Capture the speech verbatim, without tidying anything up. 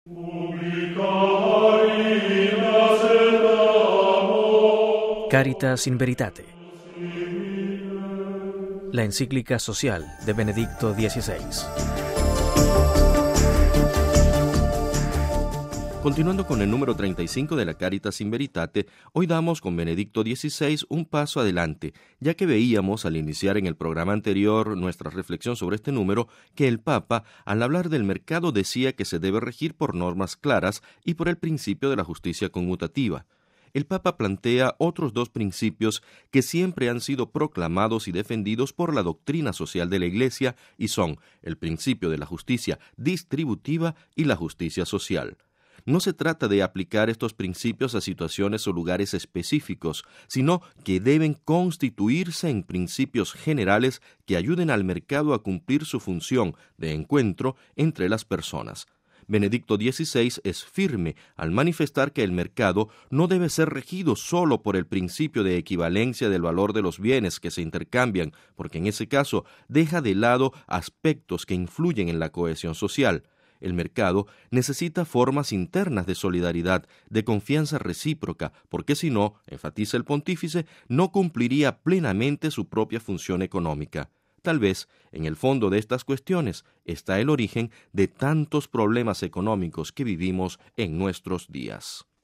Caritas in Veritate, la encíclica social de Benedicto dieciséis. Continuando con el número treinta y cinco de la Caritas in Veritate, hoy damos con Benedicto dieciséis un paso adelante, ya que veíamos al iniciar en el programa anterior nuestra reflexión sobre este número que el Papa, al hablar del mercado, decía que se debe regir por normas claras y por el principio de la justicia conmutativa. El Papa plantea otros dos principios que siempre han sido proclamados y defendidos por la doctrina social de la Iglesia y son el principio de la justicia distributiva y la justicia social. No se trata de aplicar estos principios a situaciones o lugares específicos, sino que deben constituirse en principios generales que ayuden al mercado a cumplir su función de encuentro entre las personas. Benedicto dieciséis es firme al manifestar que el mercado no debe ser regido solo por el principio de equivalencia del valor de los bienes que se intercambian, porque en ese caso deja de lado aspectos que influyen en la cohesión social. El mercado necesita formas internas de solidaridad, de confianza recíproca, porque si no, enfatiza el pontífice, no cumpliría plenamente su propia función económica. Tal vez, en el fondo de estas cuestiones, está el origen de tantos problemas económicos que vivimos en nuestros días.